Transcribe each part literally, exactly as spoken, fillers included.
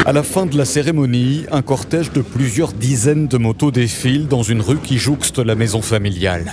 À la fin de la cérémonie, un cortège de plusieurs dizaines de motos défile dans une rue qui jouxte la maison familiale.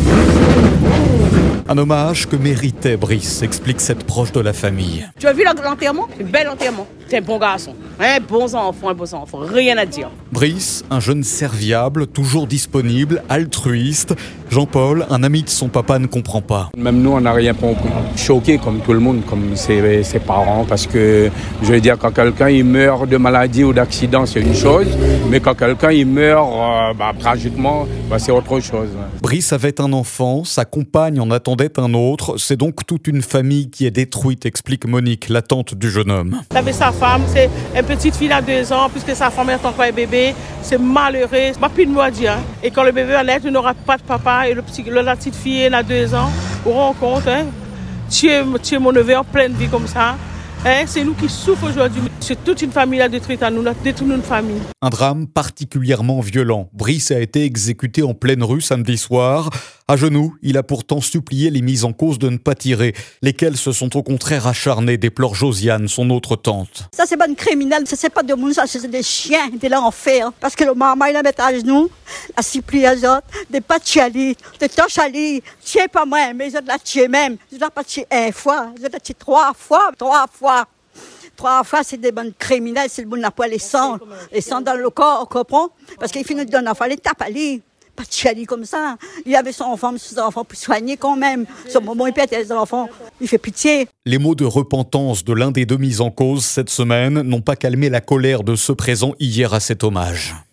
Un hommage que méritait Brice, explique cette proche de la famille. Tu as vu l'enterrement? Un bel enterrement. C'est un bon garçon. Un bon enfant, un bon enfant. Rien à dire. Brice, un jeune serviable, toujours disponible, altruiste. Jean-Paul, un ami de son papa, ne comprend pas. Même nous, on n'a rien compris. Choqué comme tout le monde, comme ses, ses parents. Parce que, je veux dire, quand quelqu'un il meurt de maladie ou d'accident, c'est une chose. Mais quand quelqu'un il meurt euh, bah, tragiquement, bah, c'est autre chose. Brice avait un enfant, sa compagne en attendait un autre. C'est donc toute une famille qui est détruite, explique Monique, la tante du jeune homme. Il avait sa femme, c'est une petite fille à deux ans, puisque sa femme est encore un bébé. C'est malheureux. Pas plus de mots à dire. Et quand le bébé va naître, il n'aura pas de papa. Et le petit, la petite fille, elle a deux ans. Vous vous rendez compte, hein? Tuer, tuer mon neveu en pleine vie comme ça. Hein? C'est nous qui souffrons aujourd'hui. C'est toute une famille là détruite à nous, là, détruite une famille. Un drame particulièrement violent. Brice a été exécuté en pleine rue samedi soir. À genoux, il a pourtant supplié les mises en cause de ne pas tirer, lesquelles se sont au contraire acharnées, déplore Josiane, son autre tante. Ça, c'est pas une criminelle, ça, c'est pas de monde, ça, c'est des chiens de l'enfer. Parce que le maman, il a mis à genoux, a supplié les autres, de pas tuer, de torcher Ali. Tuer pas moi, mais je l'ai tué même. Je l'ai pas tué une fois, je l'ai tué trois fois, trois fois. Trois fois, c'est des bonnes criminels, c'est le bon poil les sangs. Les sangs dans le corps, on comprend? Parce qu'il finit de donner un enfant, il tape Ali. Pas de chialer comme ça. Il avait son enfant, mais ses enfants pour soigner quand même. Son moment, il pète les enfants. Il fait pitié. Les mots de repentance de l'un des deux mis en cause cette semaine n'ont pas calmé la colère de ceux présents hier à cet hommage.